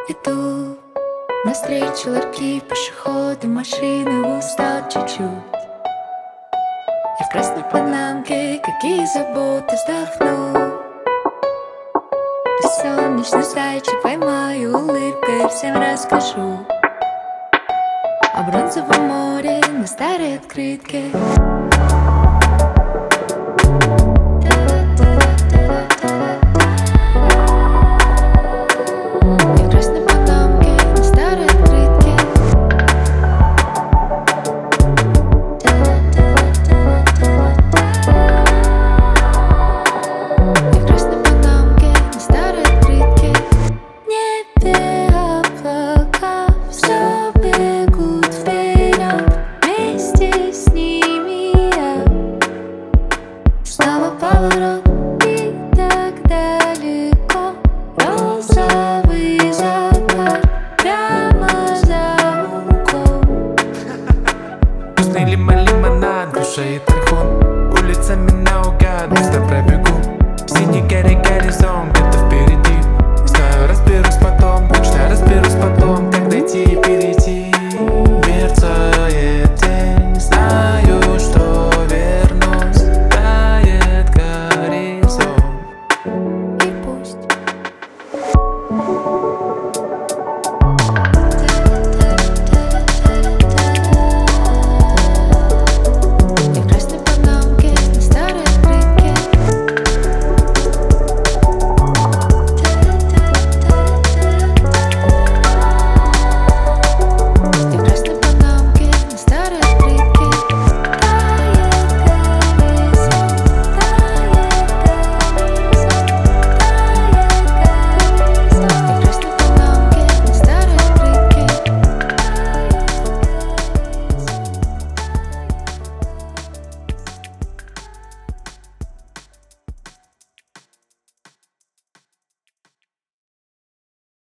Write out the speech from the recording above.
Иду навстречу ларьки, пешеходы, машины, устал чуть-чуть. Я в красной панамке, какие заботы, вздохну. Ты солнечный зайчик, поймаю улыбкой, всем расскажу о бронзовом море на старой открытке. Снова поворот, и так далеко. Розовый закат прямо за углом. Вкусный лимонад, груша и тархун. Улицами наугад, быстро пробегу. Синий горизонт где-то впереди. Знаю, разберусь потом, точно разберусь потом, как дойти и перейти. Мерцает день, знаю, что вернусь. Тает горизонт. И пусть